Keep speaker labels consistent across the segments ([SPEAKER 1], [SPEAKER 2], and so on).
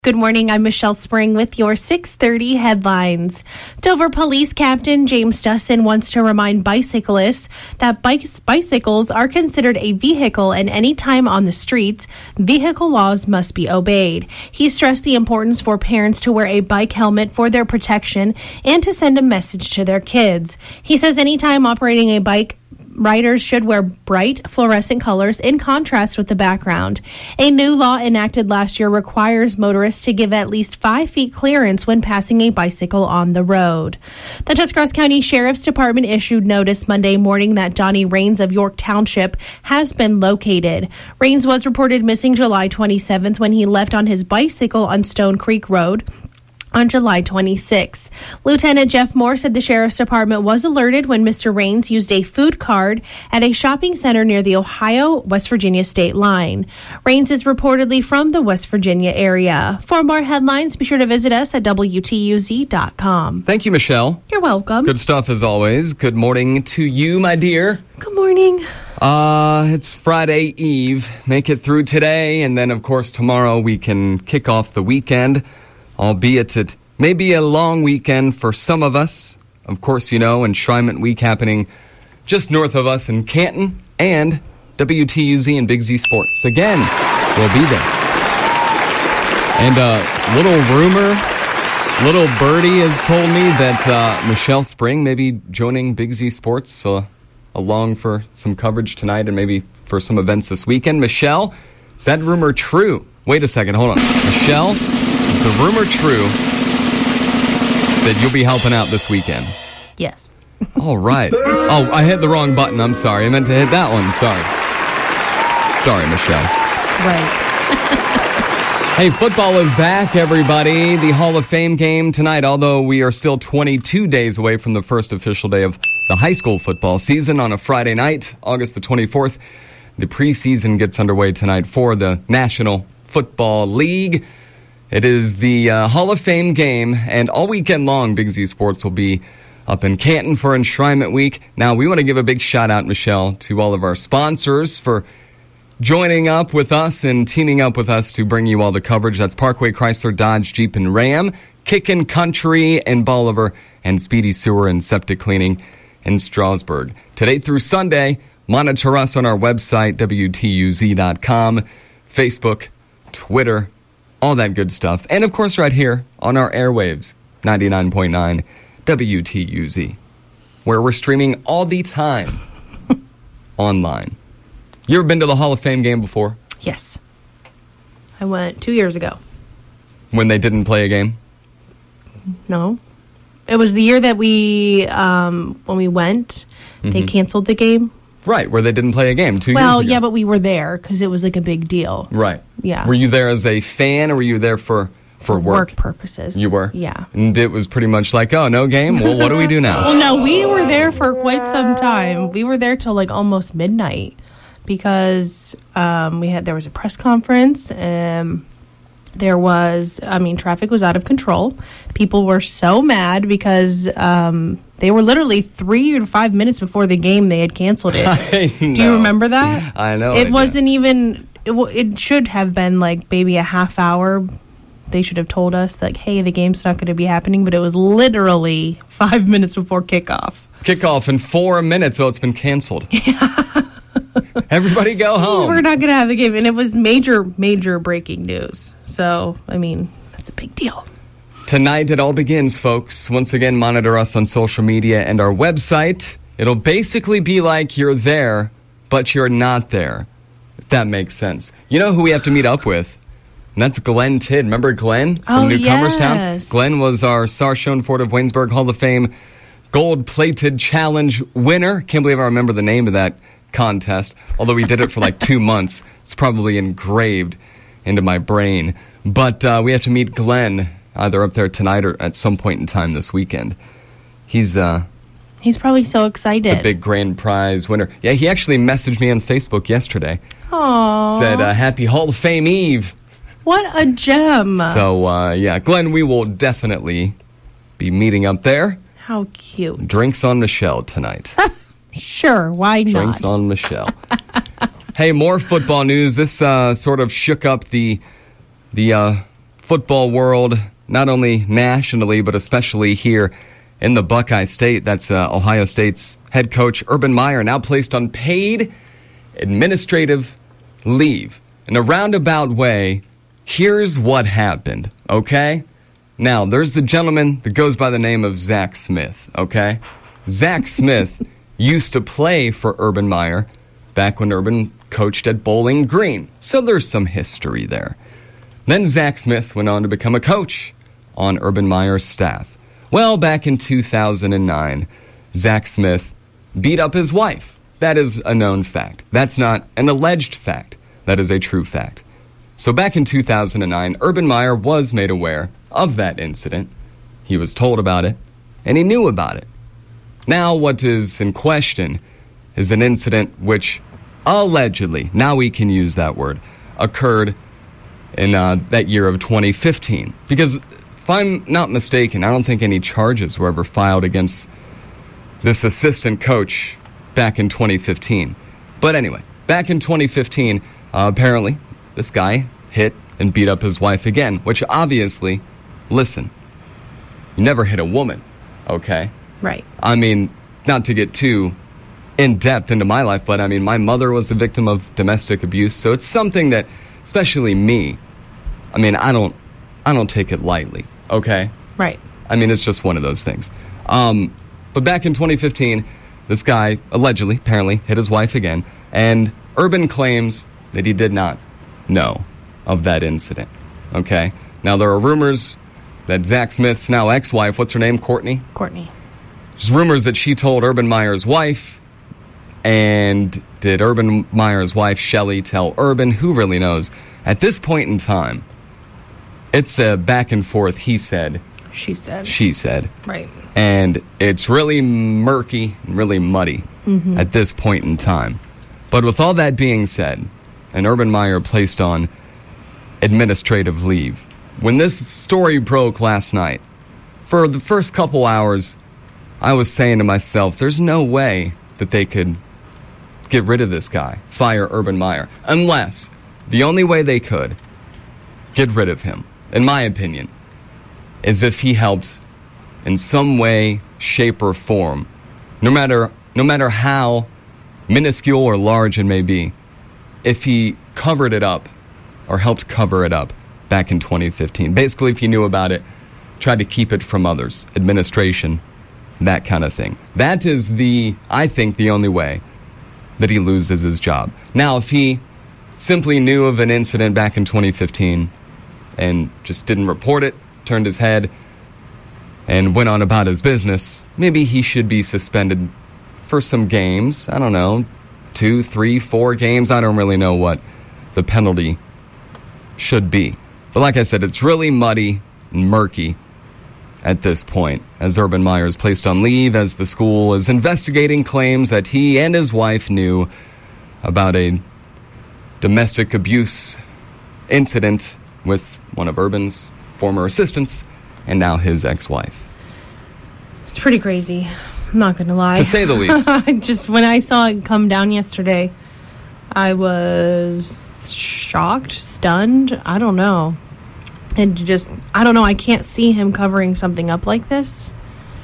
[SPEAKER 1] Good morning, I'm Michelle Spring with your 6:30 headlines. Dover Police Captain James Dustin wants to remind bicyclists that bicycles are considered a vehicle, and any time on the streets, vehicle laws must be obeyed. He stressed the importance for parents to wear a bike helmet for their protection and to send a message to their kids. He says anytime operating a bike, riders should wear bright fluorescent colors in contrast with the background. A new law enacted last year requires motorists to give at least 5 feet clearance when passing a bicycle on the road. The Tuscarawas County Sheriff's Department issued notice Monday morning that Johnny Rains of York Township has been located. Rains was reported missing July 27th when he left on his bicycle on Stone Creek Road on July 26th. Lieutenant Jeff Moore said the Sheriff's Department was alerted when Mr. Rains used a food card at a shopping center near the Ohio-West Virginia state line. Rains is reportedly from the West Virginia area. For more headlines, be sure to visit us at WTUZ.com.
[SPEAKER 2] Thank you, Michelle.
[SPEAKER 1] You're welcome.
[SPEAKER 2] Good stuff as always. Good morning to you, my dear.
[SPEAKER 1] Good morning.
[SPEAKER 2] It's Friday Eve. Make it through today, and then, of course, tomorrow we can kick off the weekend. Albeit it may be a long weekend for some of us. Of course, you know, Enshrinement Week happening just north of us in Canton, and WTUZ and Big Z Sports again will be there. And little birdie has told me that Michelle Spring may be joining Big Z Sports along for some coverage tonight and maybe for some events this weekend. Michelle, is that rumor true? Wait a second, hold on. Michelle, is the rumor true that you'll be helping out this weekend?
[SPEAKER 1] Yes.
[SPEAKER 2] All right. Oh, I hit the wrong button. I'm sorry. I meant to hit that one. Sorry, Michelle.
[SPEAKER 1] Right.
[SPEAKER 2] Hey, football is back, everybody. The Hall of Fame game tonight, although we are still 22 days away from the first official day of the high school football season on a Friday night, August the 24th. The preseason gets underway tonight for the National Football League. It is the Hall of Fame game, and all weekend long, Big Z Sports will be up in Canton for Enshrinement Week. Now, we want to give a big shout-out, Michelle, to all of our sponsors for joining up with us and teaming up with us to bring you all the coverage. That's Parkway Chrysler, Dodge, Jeep, and Ram, Kickin' Country and Bolivar, and Speedy Sewer and Septic Cleaning in Strasburg. Today through Sunday, monitor us on our website, WTUZ.com, Facebook, Twitter, all that good stuff. And, of course, right here on our airwaves, 99.9 WTUZ, where we're streaming all the time online. You ever been to the Hall of Fame game before?
[SPEAKER 1] Yes. I went 2 years ago.
[SPEAKER 2] When they didn't play a game?
[SPEAKER 1] No. It was the year that when we went, they canceled the game.
[SPEAKER 2] Right, where they didn't play a game 2 years ago.
[SPEAKER 1] Well, yeah, but we were there because it was like a big deal.
[SPEAKER 2] Right.
[SPEAKER 1] Yeah.
[SPEAKER 2] Were you there as a fan, or were you there for work
[SPEAKER 1] purposes?
[SPEAKER 2] You were?
[SPEAKER 1] Yeah.
[SPEAKER 2] And it was pretty much like, oh, no game? Well, what do we do now?
[SPEAKER 1] Well, no, we were there for quite some time. We were there till like almost midnight because there was a press conference. Traffic was out of control. People were so mad because they were literally 3 to 5 minutes before the game they had canceled it. Do you remember that?
[SPEAKER 2] I know.
[SPEAKER 1] It wasn't even. It should have been like maybe a half hour. They should have told us like, hey, the game's not going to be happening. But it was literally 5 minutes before kickoff.
[SPEAKER 2] Kickoff in 4 minutes. Oh, it's been canceled.
[SPEAKER 1] Yeah.
[SPEAKER 2] Everybody go home.
[SPEAKER 1] We're not going to have the game. And it was major breaking news. So, that's a big deal.
[SPEAKER 2] Tonight it all begins, folks. Once again, monitor us on social media and our website. It'll basically be like you're there, but you're not there, if that makes sense. You know who we have to meet up with? And that's Glenn Tidd. Remember Glenn from Newcomerstown?
[SPEAKER 1] Yes.
[SPEAKER 2] Glenn was our Sarshone-Ford of Waynesburg Hall of Fame gold-plated challenge winner. Can't believe I remember the name of that contest, although we did it for like 2 months. It's probably engraved into my brain. But we have to meet Glenn either up there tonight or at some point in time this weekend. He's
[SPEAKER 1] probably so excited.
[SPEAKER 2] The big grand prize winner. Yeah, he actually messaged me on Facebook yesterday.
[SPEAKER 1] Aww.
[SPEAKER 2] Said, happy Hall of Fame Eve.
[SPEAKER 1] What a gem.
[SPEAKER 2] So, Glenn, we will definitely be meeting up there.
[SPEAKER 1] How cute.
[SPEAKER 2] Drinks on Michelle tonight.
[SPEAKER 1] Sure, why not?
[SPEAKER 2] Drinks on Michelle. Hey, more football news. This sort of shook up the football world, not only nationally, but especially here in the Buckeye State. That's Ohio State's head coach, Urban Meyer, now placed on paid administrative leave. In a roundabout way, here's what happened, okay? Now, there's the gentleman that goes by the name of Zach Smith, okay? Zach Smith used to play for Urban Meyer back when Urban coached at Bowling Green. So there's some history there. Then Zach Smith went on to become a coach on Urban Meyer's staff. Well, back in 2009, Zach Smith beat up his wife. That is a known fact. That's not an alleged fact. That is a true fact. So back in 2009, Urban Meyer was made aware of that incident. He was told about it, and he knew about it. Now what is in question is an incident which allegedly, now we can use that word, occurred in that year of 2015. Because if I'm not mistaken, I don't think any charges were ever filed against this assistant coach back in 2015. But anyway, back in 2015, apparently this guy hit and beat up his wife again, which obviously, listen, you never hit a woman, okay?
[SPEAKER 1] Right.
[SPEAKER 2] I mean, not to get too in-depth into my life, but I mean, my mother was a victim of domestic abuse, so it's something that, especially me, I mean, I don't take it lightly, okay?
[SPEAKER 1] Right.
[SPEAKER 2] I mean, it's just one of those things. But back in 2015, this guy allegedly, apparently, hit his wife again, and Urban claims that he did not know of that incident, okay? Now, there are rumors that Zach Smith's now ex-wife, what's her name, Courtney?
[SPEAKER 1] Courtney.
[SPEAKER 2] There's rumors that she told Urban Meyer's wife, and did Urban Meyer's wife, Shelley, tell Urban? Who really knows? At this point in time, it's a back and forth, he said.
[SPEAKER 1] She said.
[SPEAKER 2] She said.
[SPEAKER 1] Right.
[SPEAKER 2] And it's really murky, really muddy at this point in time. But with all that being said, and Urban Meyer placed on administrative leave, when this story broke last night, for the first couple hours, I was saying to myself, there's no way that they could get rid of this guy, fire Urban Meyer, unless the only way they could get rid of him, in my opinion, is if he helped in some way, shape, or form, no matter how minuscule or large it may be, if he covered it up or helped cover it up back in 2015. Basically, if he knew about it, tried to keep it from others, administration, that kind of thing. That is I think, the only way that he loses his job. Now, if he simply knew of an incident back in 2015 and just didn't report it, turned his head, and went on about his business, maybe he should be suspended for some games. I don't know, 2, 3, 4 games. I don't really know what the penalty should be. But like I said, it's really muddy and murky at this point, as Urban Meyer is placed on leave, as the school is investigating claims that he and his wife knew about a domestic abuse incident with one of Urban's former assistants, and now his ex-wife.
[SPEAKER 1] It's pretty crazy. I'm not going to lie.
[SPEAKER 2] To say the least.
[SPEAKER 1] Just when I saw it come down yesterday, I was shocked, stunned. I don't know. And just, I don't know. I can't see him covering something up like this.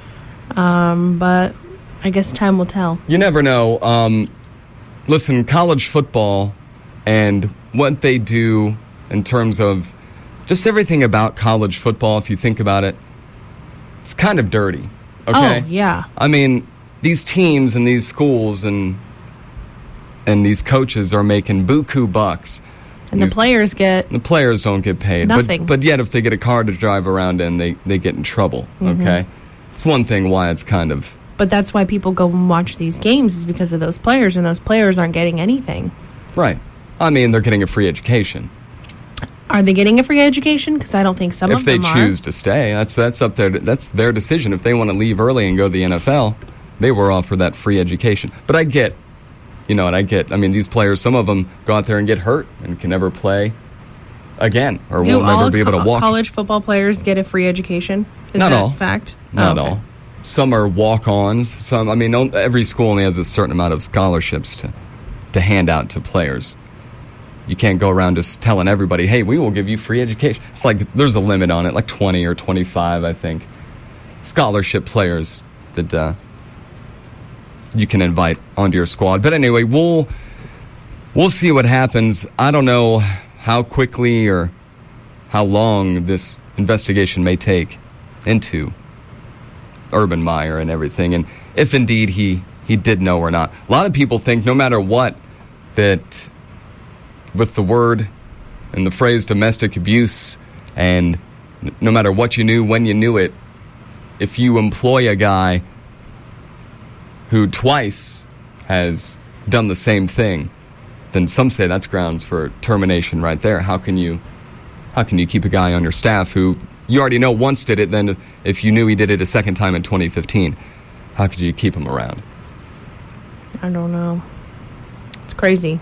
[SPEAKER 1] But I guess time will tell.
[SPEAKER 2] You never know. Listen, college football and what they do in terms of just everything about college football, if you think about it, it's kind of dirty. Okay?
[SPEAKER 1] Oh, yeah.
[SPEAKER 2] I mean, these teams and these schools and these coaches are making buku bucks.
[SPEAKER 1] And the players
[SPEAKER 2] don't get paid.
[SPEAKER 1] Nothing.
[SPEAKER 2] But yet, if they get a car to drive around in, they get in trouble. Okay? It's one thing why it's kind of...
[SPEAKER 1] But that's why people go and watch these games, is because of those players, and those players aren't getting anything.
[SPEAKER 2] Right. I mean, they're getting a free education.
[SPEAKER 1] Are they getting a free education? Because I don't think some of them are.
[SPEAKER 2] If they choose to stay, that's up there. That's their decision. If they want to leave early and go to the NFL, they were offered that free education. But I get, I mean, these players, some of them go out there and get hurt and can never play again, or will never be able to walk.
[SPEAKER 1] Do all college football players get a free education? Is
[SPEAKER 2] Not
[SPEAKER 1] that
[SPEAKER 2] all.
[SPEAKER 1] Fact?
[SPEAKER 2] Not all. Some are walk-ons. Some, I mean, every school only has a certain amount of scholarships to hand out to players. you can't go around just telling everybody, hey, we will give you free education. It's like there's a limit on it, like 20 or 25, I think. Scholarship players that you can invite onto your squad. But anyway, we'll see what happens. I don't know how quickly or how long this investigation may take into Urban Meyer and everything, and if indeed he did know or not. A lot of people think no matter what, that with the word and the phrase domestic abuse, and no matter what you knew, when you knew it, if you employ a guy who twice has done the same thing, then some say that's grounds for termination right there. How can you keep a guy on your staff who you already know once did it, then if you knew he did it a second time in 2015, how could you keep him around?
[SPEAKER 1] I don't know. It's crazy.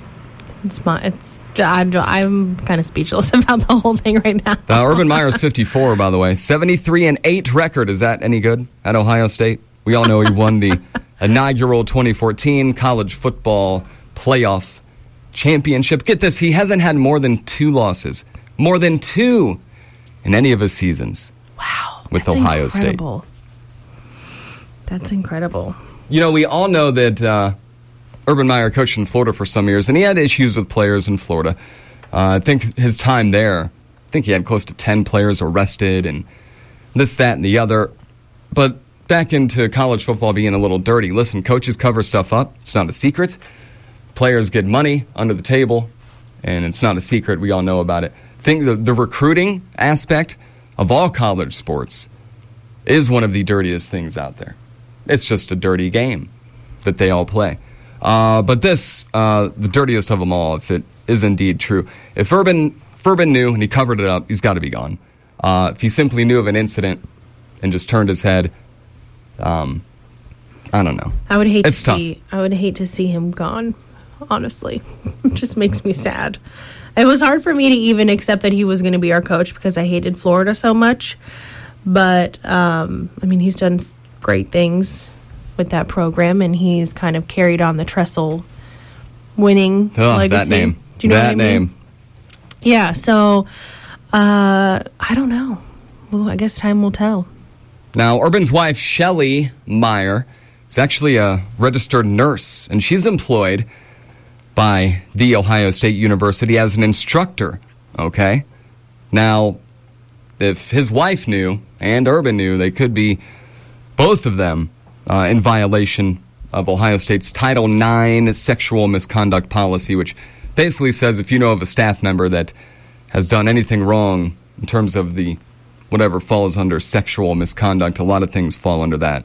[SPEAKER 1] I'm kind of speechless about the whole thing right now.
[SPEAKER 2] Urban Meyer's 54, by the way. 73-8 record. Is that any good at Ohio State? We all know he won the inaugural 2014 college football playoff championship. Get this, he hasn't had more than 2 losses. More than 2 in any of his seasons.
[SPEAKER 1] Wow.
[SPEAKER 2] With Ohio
[SPEAKER 1] incredible. State. That's incredible.
[SPEAKER 2] You know, we all know that Urban Meyer coached in Florida for some years, and he had issues with players in Florida. I think his time there, I think he had close to 10 players arrested and this, that, and the other. But back into college football being a little dirty. Listen, coaches cover stuff up. It's not a secret. Players get money under the table, and it's not a secret. We all know about it. I think the recruiting aspect of all college sports is one of the dirtiest things out there. It's just a dirty game that they all play. But this, the dirtiest of them all, if it is indeed true. If Urban knew and he covered it up, he's got to be gone. If he simply knew of an incident and just turned his head, I don't know.
[SPEAKER 1] I would hate to see him gone, honestly. It just makes me sad. It was hard for me to even accept that he was going to be our coach because I hated Florida so much. But, I mean, he's done great things with that program, and he's kind of carried on the Tressel winning legacy.
[SPEAKER 2] That name.
[SPEAKER 1] Do you know
[SPEAKER 2] that
[SPEAKER 1] what I mean?
[SPEAKER 2] name.
[SPEAKER 1] Yeah, so I don't know. Well, I guess time will tell.
[SPEAKER 2] Now, Urban's wife, Shelly Meyer, is actually a registered nurse, and she's employed by The Ohio State University as an instructor, okay? Now, if his wife knew and Urban knew, they could be, both of them, in violation of Ohio State's Title IX sexual misconduct policy, which basically says if you know of a staff member that has done anything wrong in terms of the whatever falls under sexual misconduct, a lot of things fall under that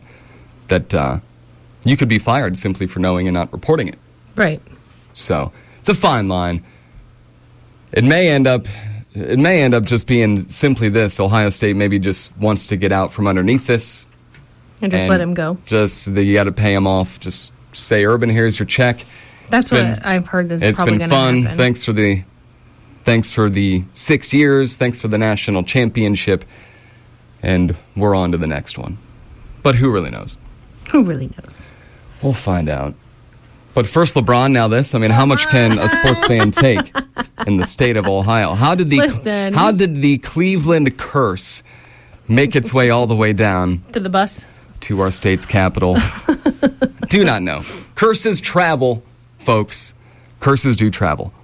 [SPEAKER 2] you could be fired simply for knowing and not reporting it.
[SPEAKER 1] Right.
[SPEAKER 2] So it's a fine line. It may end up just being simply this: Ohio State maybe just wants to get out from underneath this.
[SPEAKER 1] And just let him go.
[SPEAKER 2] You got to pay him off. Just say, Urban, here's your check.
[SPEAKER 1] That's what I've heard. It's probably going to happen.
[SPEAKER 2] It's been fun. Thanks for the 6 years. Thanks for the national championship. And we're on to the next one. But who really knows?
[SPEAKER 1] Who really knows?
[SPEAKER 2] We'll find out. But first, LeBron, now this. I mean, how much can a sports fan take in the state of Ohio? How did the Cleveland curse make its way all the way down
[SPEAKER 1] to the bus?
[SPEAKER 2] To our state's capital? Do not know. Curses travel, folks. Curses do travel.